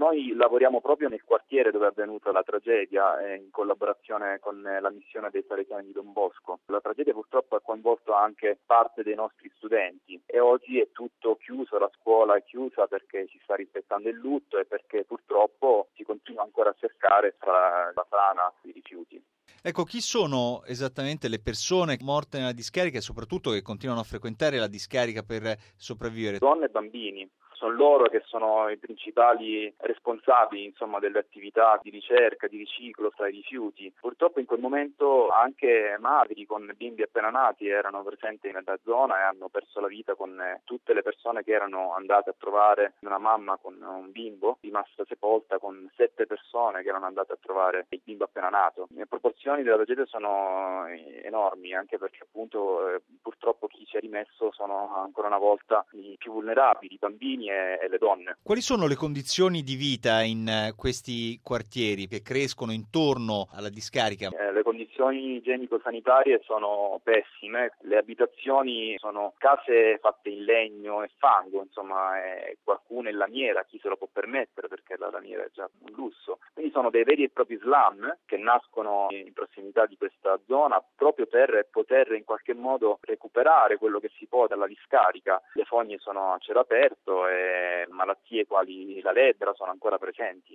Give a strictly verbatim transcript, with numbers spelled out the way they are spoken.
Noi lavoriamo proprio nel quartiere dove è avvenuta la tragedia, eh, in collaborazione con la missione dei Salesiani di Don Bosco. La tragedia purtroppo ha coinvolto anche parte dei nostri studenti e oggi è tutto chiuso, la scuola è chiusa perché si sta rispettando il lutto e perché purtroppo si continua ancora a cercare tra la frana di rifiuti. Ecco, chi sono esattamente le persone morte nella discarica e soprattutto che continuano a frequentare la discarica per sopravvivere? Donne e bambini. Sono loro che sono i principali responsabili, insomma, delle attività di ricerca, di riciclo tra i rifiuti. Purtroppo in quel momento anche madri con bimbi appena nati erano presenti nella zona e hanno perso la vita con tutte le persone che erano andate a trovare una mamma con un bimbo rimasta sepolta con sette persone che erano andate a trovare il bimbo appena nato. Le proporzioni della tragedia sono enormi, anche perché appunto eh, purtroppo chi ci è rimesso sono ancora una volta i più vulnerabili, i bambini e le donne. Quali sono le condizioni di vita in questi quartieri che crescono intorno alla discarica? Eh, le condizioni igienico-sanitarie sono pessime, le abitazioni sono case fatte in legno e fango, insomma, eh, qualcuno in lamiera, chi se lo può permettere perché la lamiera è già un lusso. Quindi sono dei veri e propri slum che nascono in prossimità di questa zona proprio per poter in qualche modo recuperare quello che si può dalla discarica. Le fogne sono a cielo aperto e malattie quali la lebbra sono ancora presenti.